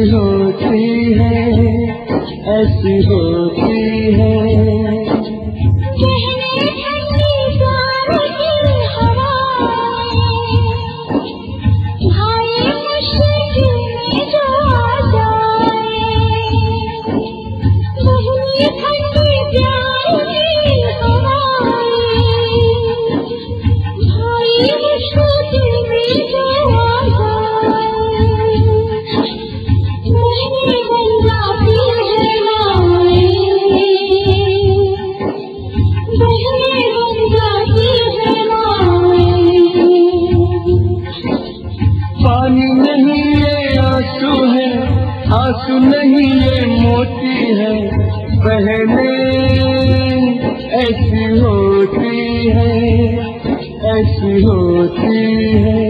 होती है, ऐसी होती है। पानी नहीं ये आंसू है, आंसू नहीं ये मोती है, बहने ऐसी होती है, ऐसी होती है।